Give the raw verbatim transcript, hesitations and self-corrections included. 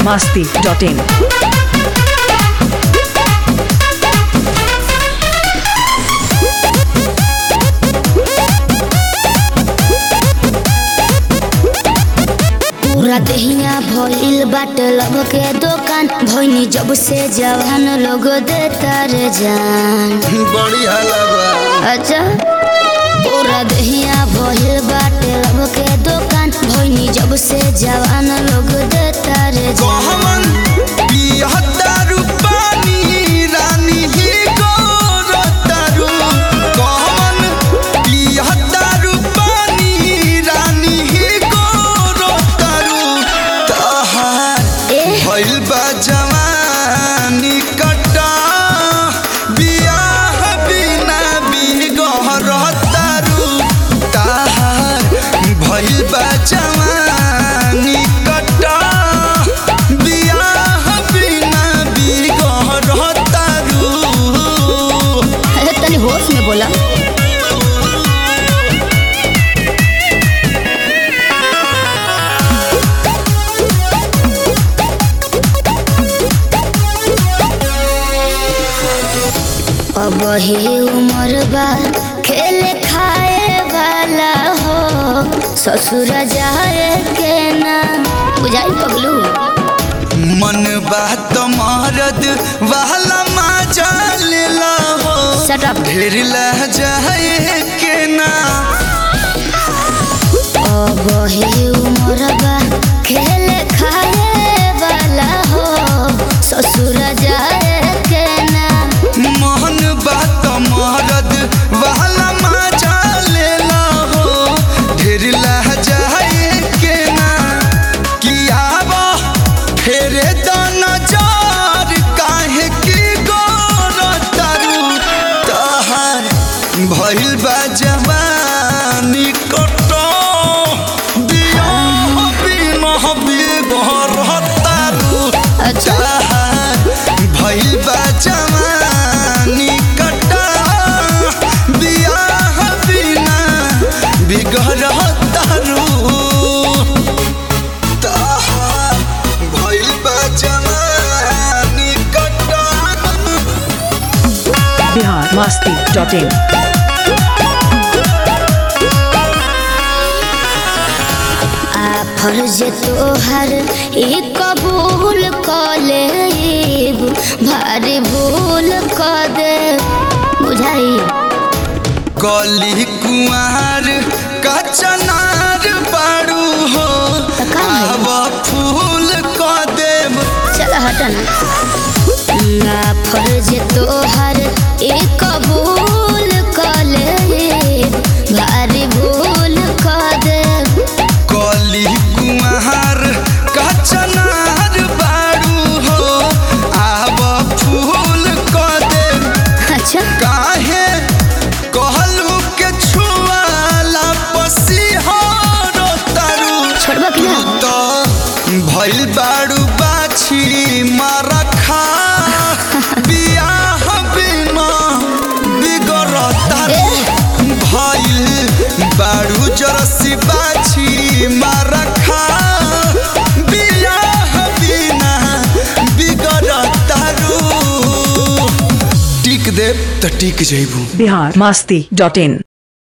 masti dot in. पूरा दहिया भइल बाटे लब के दुकान भइनी जब से जवान लोग देता रे जान बढ़िया लगा। अच्छा पूरा दहिया भइल बाटे लब के दुकान भइनी जब से जवान लोग देता रे जान पियहत्तर पानी रानी ही गोरतारू कहमन पियहत्तर पानी रानी ही गोरतारू तहार भइल बा जवानी कटा बियाह बिना बिगहरतारू तहार भइल बा जवानी कटा तनी होश में बोला अब ही उम्र बा खेले खाए वाला हो ससुर जाए के ना बुझाई पगलू मन बात मरद वाला मजा लेला हो Shut up. ढेर लह जाए के ना अब ही उम्र बा खेले खाए वाला हो ससुर जाए के ना मन बात मरद वाला मजा लेला हो ढेर लह जाए के ना किया फेरे दाना जार काहे की गोरतारू तहार भइल बा जवानी कटो दिया बिना बिगहरतारू तहार भइल बा जवानी कटा बियाह बिना बिगहरतारू Bihar masti dot in. आ फर्ज तोहर ई कबूल कर लेब भारी भूल कर दे बुझाई कली कुआर का चनार बाड़ू हो अब फूल क देव चल हटना फर्ज तोहर ई कबूल कर लेब भारी भूल कर दे कली कुआर का चनार बाड़ू हो अब फूल क देव अच्छा काहे कहलू के छुआला पसीहर तारू छोड़बा कि ना तो भइल बाड़ू बाछी मारखा बियाह बिना बिगड़तारू भइल बाड़ू जरसी बाछी मारखा बियाह बिना बिगड़तारू टिक देव त टिक जइबू Bihar masti dot in.